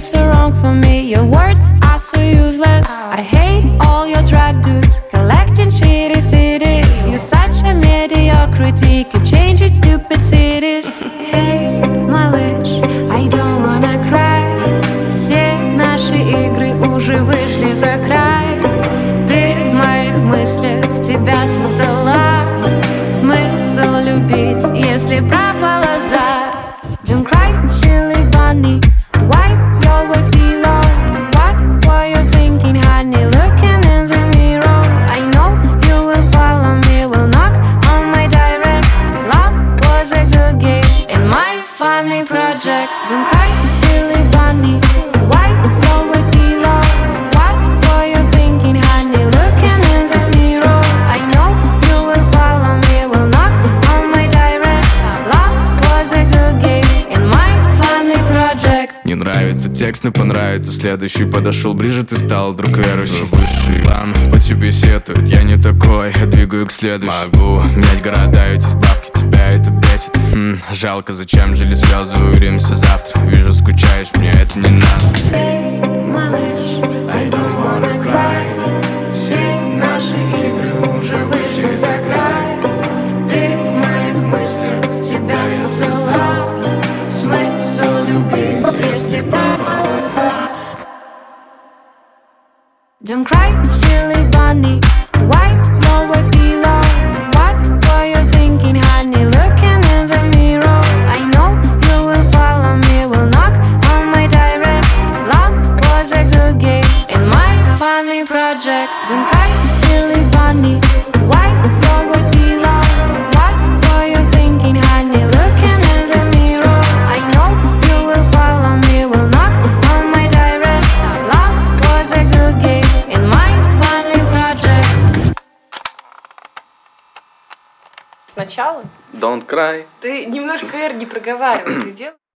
so wrong for me. Your words are so useless. I hate all your drug dudes collecting shitty cities. You're such a mediocrity, keep changing stupid cities. Hey, малыш, I don't wanna cry. Все наши игры уже вышли за край. Ты в моих мыслях, тебя создала. Смысл любить, если пропал азарт. Don't cry, silly bunny. Wipe your way below. What were you thinking, honey? Looking in the mirror. I know you will follow me, will knock on my direct. Love was a good game in my funny project. Don't cry, silly bunny. Wipe your way below. What were you thinking, honey? Looking in the mirror. I know you will follow me, will knock on my direct. Love was a good game in my funny project. Не нравится текст, но понравится следующий. Подошел ближе, ты стал вдруг верующий. Высший план по тебе сетует. Я не такой, я двигаю к следующему. Могу менять города, ведь избавки тебя это бесит. Жалко, зачем жили слезы, увидимся завтра. Вижу, скучаешь, мне это не надо. Эй, малыш, I don't wanna cry. Все наши игры уже вышли за край. Ты в моих мыслях, тебя создала. Смысл любить, если пропал азарт. Don't cry, silly bunny. Wipe your way below. What were you thinking, honey? Looking in the mirror. I know you will follow me, will knock on my direct. Love was a good game in my funny project. Don't cry, silly bunny. Wipe your way below. What were you thinking, honey? Looking in the mirror. I know you will follow me, will knock on my direct. Love was a good game in my funny project. Сначала Don't cry. ты немножко R не проговаривай, ты делаешь.